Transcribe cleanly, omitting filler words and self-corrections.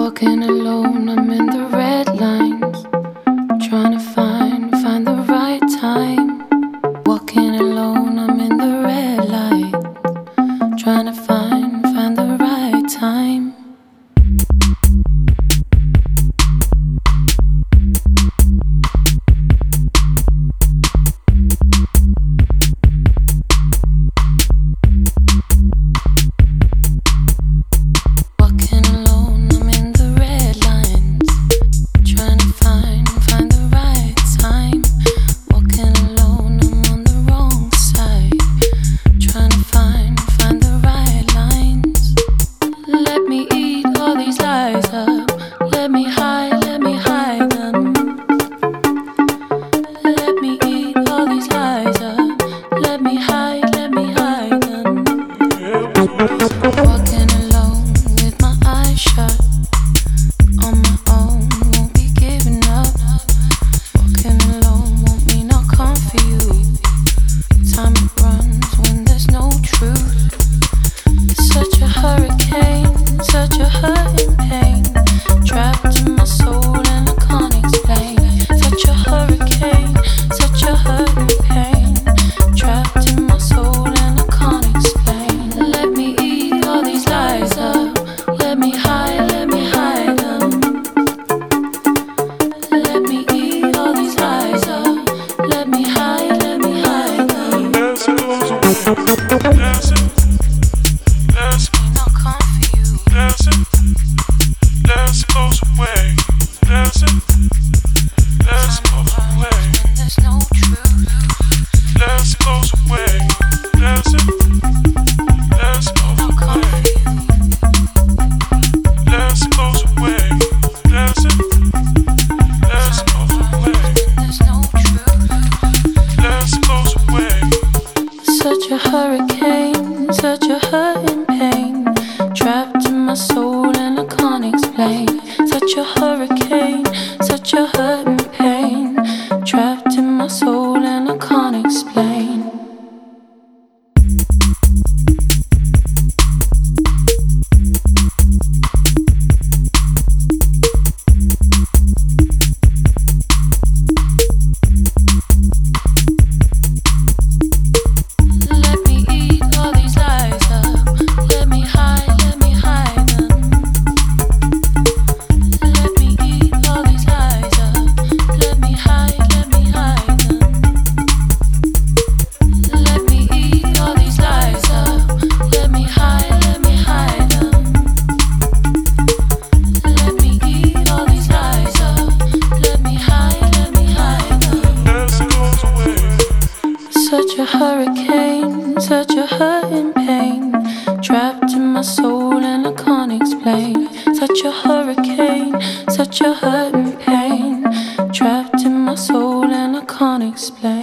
Walking alone, I'm in the red lines, trying to find the right time. Walking alone, I'm in the red light, trying to find the right time. Let me hide them. Let me eat all these lies up. Let me hide them. Walking alone with my eyes shut. On my own, won't be giving up. Walking alone won't mean I'll come for you. Time it runs when there's no truth. It's such a hurricane, such a hurting pain. Trapped in my soul and I can't explain. Such a hurricane, such a hurting pain. Trapped in my soul and I can't explain. Let me eat all these lies up. Let me hide them. Let me eat all these lies up. Let me hide them. Such a hurricane, such a hurting pain. Trapped in my soul and I can't explain. Such a hurricane, such a hurting pain. Trapped in my soul and I can't explain. Such a hurricane, such a hurting pain. Trapped in my soul and I can't explain. Such a hurricane, such a hurting pain. Trapped in my soul and I can't explain.